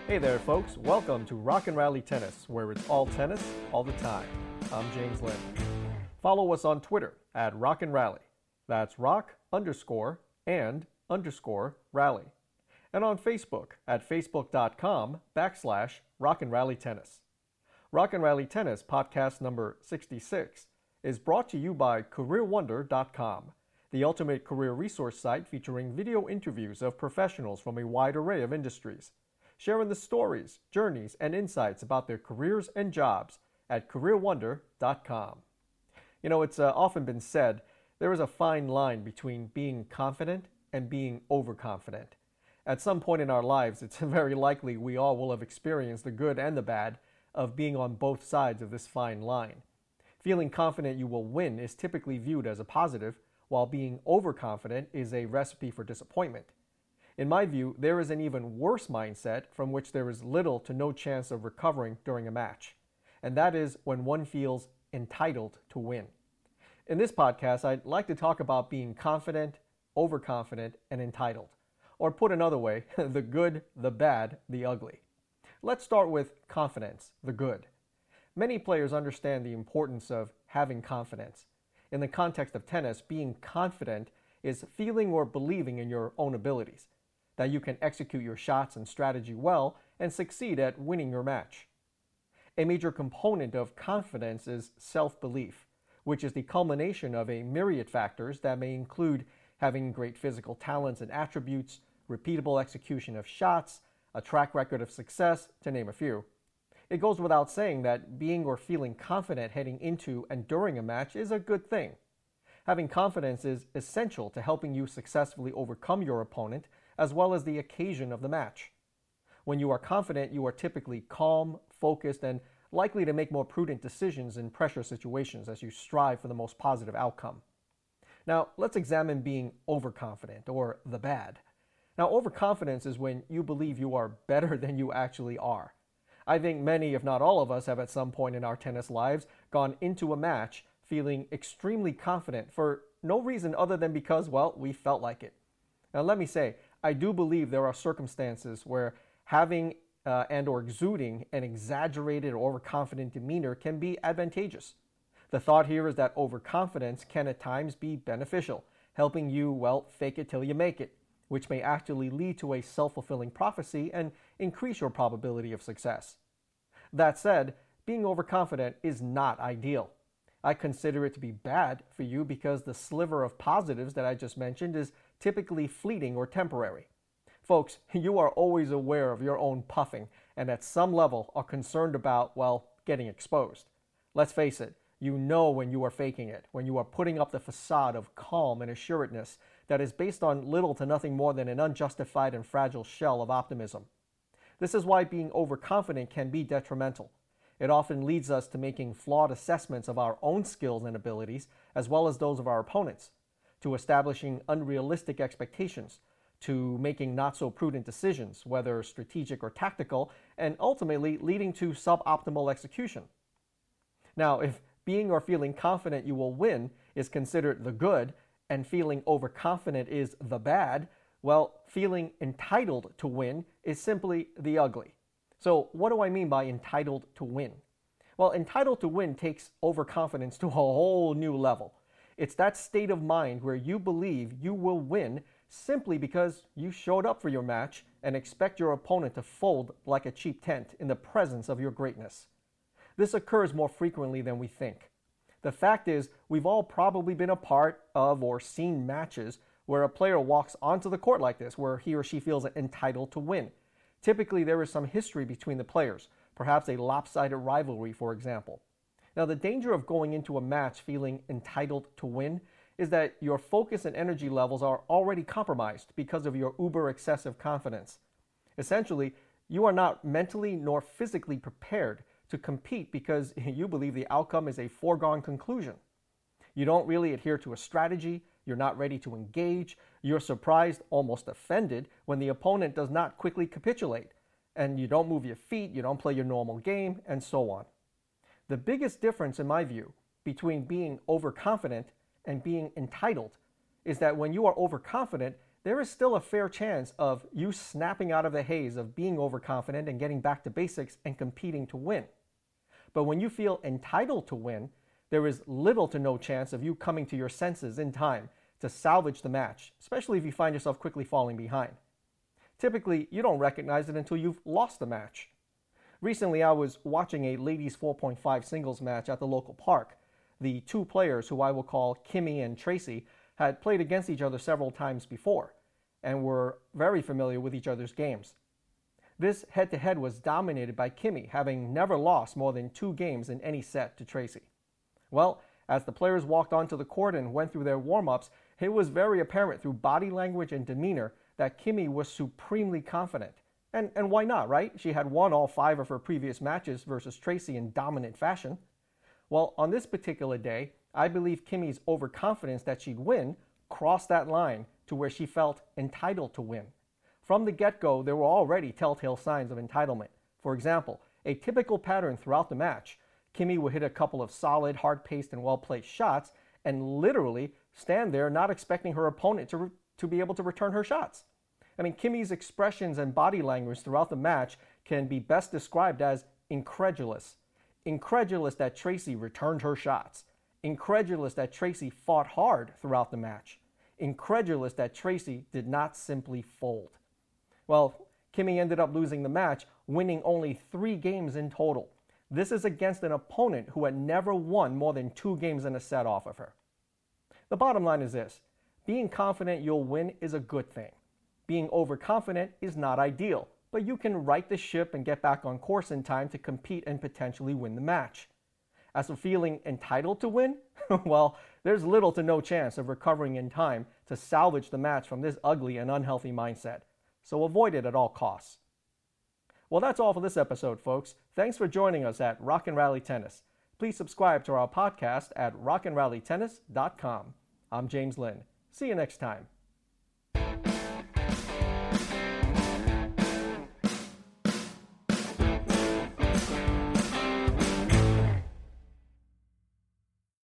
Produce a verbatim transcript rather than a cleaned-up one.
Hey there, folks. Welcome to Rock and Rally Tennis, where it's all tennis all the time. I'm James Lynn. Follow us on Twitter at Rock and Rally. That's rock underscore and underscore rally. And on Facebook at facebook.com backslash Rock and Rally Tennis. Rock and Rally Tennis podcast number sixty-six is brought to you by career wonder dot com, the ultimate career resource site featuring video interviews of professionals from a wide array of industries, sharing the stories, journeys, and insights about their careers and jobs at career wonder dot com. You know, it's uh, often been said there is a fine line between being confident and being overconfident. At some point in our lives, it's very likely we all will have experienced the good and the bad of being on both sides of this fine line. Feeling confident you will win is typically viewed as a positive, while being overconfident is a recipe for disappointment. In my view, there is an even worse mindset from which there is little to no chance of recovering during a match, and that is when one feels entitled to win. In this podcast, I'd like to talk about being confident, overconfident, and entitled. Or put another way, the good, the bad, the ugly. Let's start with confidence, the good. Many players understand the importance of having confidence. In the context of tennis, being confident is feeling or believing in your own abilities, that you can execute your shots and strategy well and succeed at winning your match. A major component of confidence is self-belief, which is the culmination of a myriad factors that may include having great physical talents and attributes, repeatable execution of shots, a track record of success, to name a few. It goes without saying that being or feeling confident heading into and during a match is a good thing. Having confidence is essential to helping you successfully overcome your opponent as well as the occasion of the match. When you are confident, you are typically calm, focused, and likely to make more prudent decisions in pressure situations as you strive for the most positive outcome. Now, let's examine being overconfident, or the bad. Now, overconfidence is when you believe you are better than you actually are. I think many, if not all of us, have at some point in our tennis lives gone into a match feeling extremely confident for no reason other than because, well, we felt like it. Now, let me say, I do believe there are circumstances where having uh, and or exuding an exaggerated or overconfident demeanor can be advantageous. The thought here is that overconfidence can at times be beneficial, helping you, well, fake it till you make it, which may actually lead to a self-fulfilling prophecy and increase your probability of success. That said, being overconfident is not ideal. I consider it to be bad for you because the sliver of positives that I just mentioned is typically fleeting or temporary. Folks, you are always aware of your own puffing and at some level are concerned about, well, getting exposed. Let's face it, you know when you are faking it, when you are putting up the facade of calm and assuredness that is based on little to nothing more than an unjustified and fragile shell of optimism. This is why being overconfident can be detrimental. It often leads us to making flawed assessments of our own skills and abilities, as well as those of our opponents, to establishing unrealistic expectations, to making not-so-prudent decisions, whether strategic or tactical, and ultimately leading to suboptimal execution. Now, if being or feeling confident you will win is considered the good, and feeling overconfident is the bad, well, feeling entitled to win is simply the ugly. So what do I mean by entitled to win? Well, entitled to win takes overconfidence to a whole new level. It's that state of mind where you believe you will win simply because you showed up for your match and expect your opponent to fold like a cheap tent in the presence of your greatness. This occurs more frequently than we think. The fact is, we've all probably been a part of or seen matches where a player walks onto the court like this, where he or she feels entitled to win. Typically, there is some history between the players, perhaps a lopsided rivalry, for example. Now, the danger of going into a match feeling entitled to win is that your focus and energy levels are already compromised because of your uber excessive confidence. Essentially, you are not mentally nor physically prepared to compete because you believe the outcome is a foregone conclusion. You don't really adhere to a strategy, you're not ready to engage, you're surprised, almost offended, when the opponent does not quickly capitulate, and you don't move your feet, you don't play your normal game, and so on. The biggest difference, in my view, between being overconfident and being entitled is that when you are overconfident, there is still a fair chance of you snapping out of the haze of being overconfident and getting back to basics and competing to win. But when you feel entitled to win, there is little to no chance of you coming to your senses in time to salvage the match, especially if you find yourself quickly falling behind. Typically, you don't recognize it until you've lost the match. Recently, I was watching a ladies four point five singles match at the local park. The two players, who I will call Kimmy and Tracy, had played against each other several times before and were very familiar with each other's games. This head-to-head was dominated by Kimmy, having never lost more than two games in any set to Tracy. Well, as the players walked onto the court and went through their warm-ups, it was very apparent through body language and demeanor that Kimmy was supremely confident. And, and why not, right? She had won all five of her previous matches versus Tracy in dominant fashion. Well, on this particular day, I believe Kimmy's overconfidence that she'd win crossed that line to where she felt entitled to win. From the get-go, there were already telltale signs of entitlement. For example, a typical pattern throughout the match, Kimmy would hit a couple of solid, hard-paced, and well-placed shots and literally stand there not expecting her opponent to, re- to be able to return her shots. I mean, Kimmy's expressions and body language throughout the match can be best described as incredulous. Incredulous that Tracy returned her shots. Incredulous that Tracy fought hard throughout the match. Incredulous that Tracy did not simply fold. Well, Kimmy ended up losing the match, winning only three games in total. This is against an opponent who had never won more than two games in a set off of her. The bottom line is this: being confident you'll win is a good thing. Being overconfident is not ideal, but you can right the ship and get back on course in time to compete and potentially win the match. As for feeling entitled to win, well, there's little to no chance of recovering in time to salvage the match from this ugly and unhealthy mindset, so avoid it at all costs. Well, that's all for this episode, folks. Thanks for joining us at Rock and Rally Tennis. Please subscribe to our podcast at rock and rally tennis dot com. I'm James Lynn. See you next time.